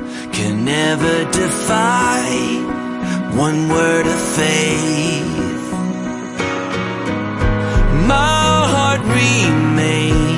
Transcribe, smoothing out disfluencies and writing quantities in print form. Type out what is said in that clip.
can never defy one word of faith. My heart remains